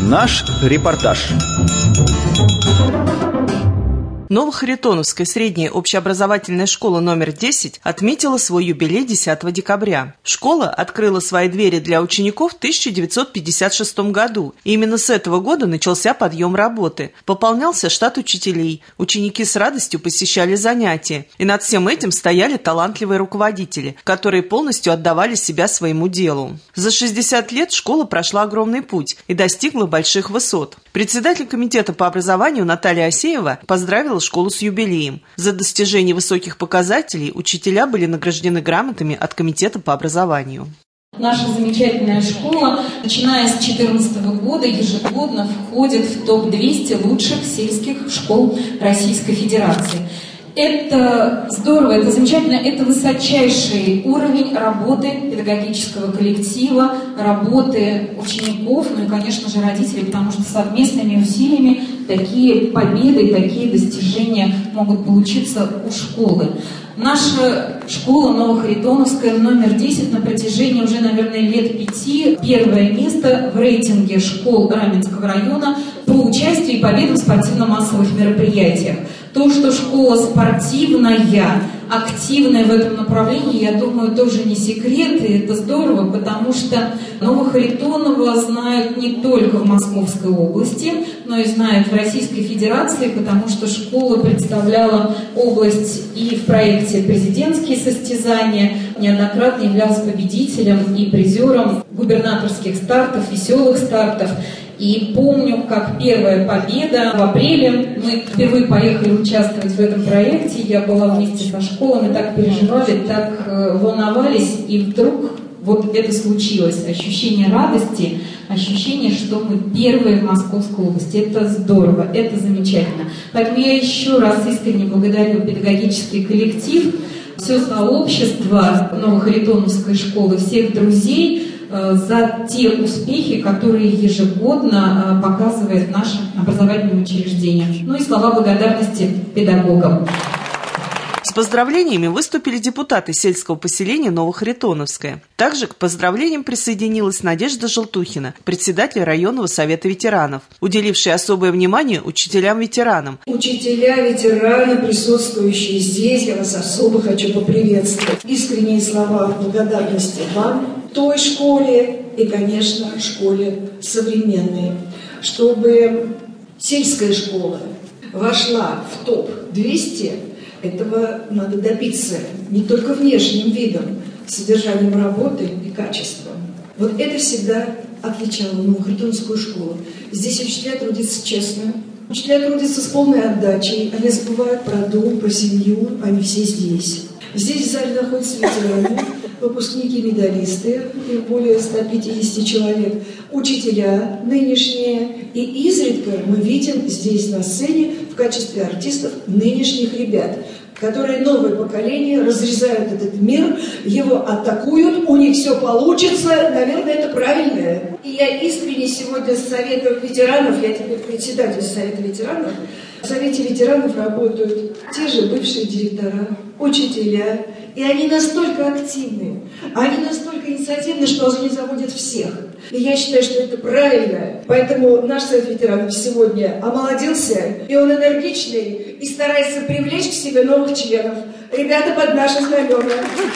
Наш репортаж. Новохаритоновская средняя общеобразовательная школа номер 10 отметила свой юбилей 10 декабря. Школа открыла свои двери для учеников в 1956 году. И именно с этого года начался подъем работы. Пополнялся штат учителей. Ученики с радостью посещали занятия. И над всем этим стояли талантливые руководители, которые полностью отдавали себя своему делу. За 60 лет школа прошла огромный путь и достигла больших высот. Председатель комитета по образованию Наталья Асеева поздравила школу с юбилеем. За достижение высоких показателей учителя были награждены грамотами от комитета по образованию. Наша замечательная школа, начиная с 2014 года, ежегодно входит в топ-200 лучших сельских школ Российской Федерации. Это здорово, это замечательно, это высочайший уровень работы педагогического коллектива, работы учеников, ну и, конечно же, родителей, потому что совместными усилиями такие победы, такие достижения могут получиться у школы. Наша школа Новохаритоновская номер 10 на протяжении уже, наверное, лет 5 первое место в рейтинге школ Раменского района по участию и победам в спортивно-массовых мероприятиях. То, что школа спортивная, активная в этом направлении, я думаю, тоже не секрет, и это здорово, потому что Новохаритоново знают не только в Московской области, но и знают в Российской Федерации, потому что школа представляла область и в проекте «Президентские состязания», неоднократно являлась победителем и призером губернаторских стартов, веселых стартов. И помню, как первая победа в апреле, мы впервые поехали участвовать в этом проекте, я была вместе со школой, мы так переживали, так волновались, и вдруг вот это случилось. Ощущение радости, ощущение, что мы первые в Московской области. Это здорово, это замечательно. Поэтому я еще раз искренне благодарю педагогический коллектив, все сообщество Новохаритоновской школы, всех друзей, за те успехи, которые ежегодно показывает наше образовательное учреждение. Ну и слова благодарности педагогам. С поздравлениями выступили депутаты сельского поселения Новохаритоновское. Также к поздравлениям присоединилась Надежда Желтухина, председатель районного совета ветеранов, уделившая особое внимание учителям-ветеранам. Учителя-ветераны, присутствующие здесь, я вас особо хочу поприветствовать. Искренние слова благодарности вам, той школе и, конечно, школе современной. Чтобы сельская школа вошла в топ-200, этого надо добиться не только внешним видом, содержанием работы и качеством. Вот это всегда отличало Новохаритоновскую школу. Здесь учителя трудятся честно, учителя трудятся с полной отдачей, они забывают про дом, про семью, они все здесь. Здесь в зале находятся ветераны, выпускники, медалисты, их более 150 человек, учителя нынешние, и изредка мы видим здесь на сцене в качестве артистов нынешних ребят, которые новое поколение разрезают этот мир, его атакуют, у них все получится, наверное, это правильно. И я искренне сегодня с Советом ветеранов, я теперь председатель Совета ветеранов, в Совете ветеранов работают те же бывшие директора, учителя, и они настолько активны, они настолько инициативны, что они заводят всех. И я считаю, что это правильно. Поэтому наш Совет ветеранов сегодня омолодился, и он энергичный, и старается привлечь к себе новых членов. Ребята под наши знамена.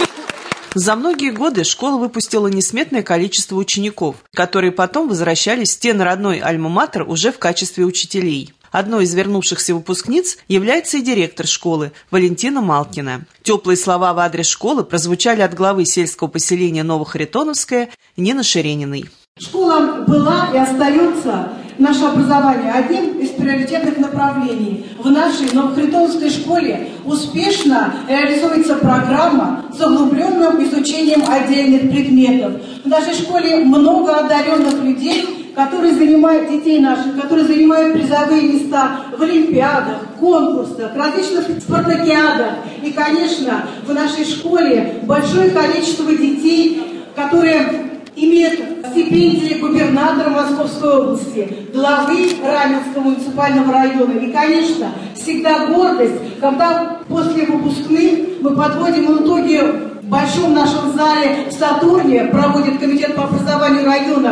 За многие годы школа выпустила несметное количество учеников, которые потом возвращались в стены родной альма-матер уже в качестве учителей. Одной из вернувшихся выпускниц является и директор школы Валентина Малкина. Теплые слова в адрес школы прозвучали от главы сельского поселения Новохаритоновское Нины Шерениной. Школа была и остается, наше образование, одним из приоритетных направлений. В нашей Новохаритоновской школе успешно реализуется программа с углубленным изучением отдельных предметов. В нашей школе много одаренных людей, которые занимают детей наших, которые занимают призовые места в олимпиадах, конкурсах, различных спартакиадах. И, конечно, в нашей школе большое количество детей, которые имеют стипендии губернатора Московской области, главы Раменского муниципального района. И, конечно, всегда гордость, когда после выпускных мы подводим итоги в большом нашем зале в Сатурне, проводит комитет по образованию района,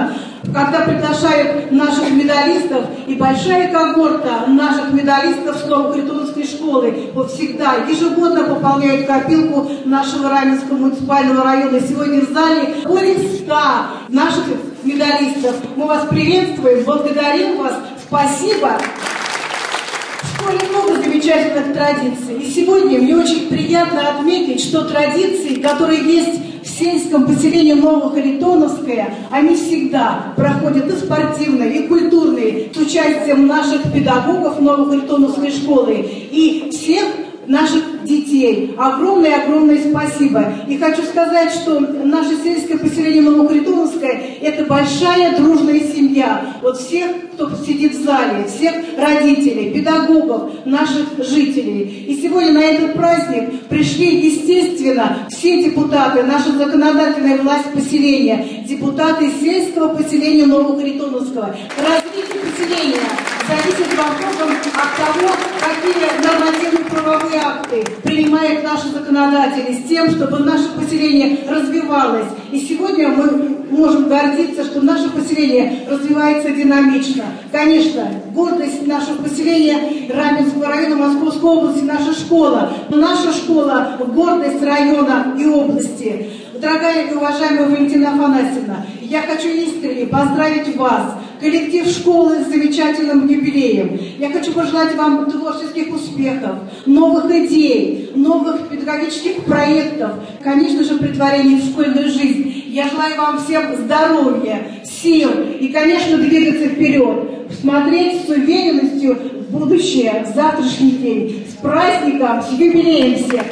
когда приглашают наших медалистов, и большая когорта наших медалистов с Новохаритоновской школы вот всегда ежегодно пополняют копилку нашего Раменского муниципального района. Сегодня в зале более 100 наших медалистов. Мы вас приветствуем, благодарим вас, спасибо. В школе много замечательных традиций. И сегодня мне очень приятно отметить, что традиции, которые есть в сельском поселении Новохаритоновское, они всегда проходят и спортивные, и культурные, с участием наших педагогов Новохаритоновской школы и всех наших детей. Огромное спасибо. И хочу сказать, что наше сельское поселение Новохаритоновское – это большая дружная семья. Вот всех, кто сидит в зале, всех родителей, педагогов, наших жителей. И сегодня на этот праздник пришли, естественно, все депутаты, наша законодательная власть поселения, депутаты сельского поселения Новохаритоновского. Развитие поселения зависит во многом от того, какие нормативные правовые акты принимают наши законодатели с тем, чтобы наше поселение развивалось. И сегодня мы можем гордиться, что наше поселение развивается динамично. Конечно, гордость нашего поселения Раменского района Московской области, наша школа. Но наша школа – гордость района и области. Дорогая и уважаемая Валентина Афанасьевна, я хочу искренне поздравить вас, коллектив школы, с замечательным юбилеем. Я хочу пожелать вам творческих успехов, новых идей, новых педагогических проектов, конечно же, претворения в школьную жизнь. Я желаю вам всем здоровья, сил и, конечно, двигаться вперед, смотреть с уверенностью в будущее, в завтрашний день. С праздником, с юбилеем всех!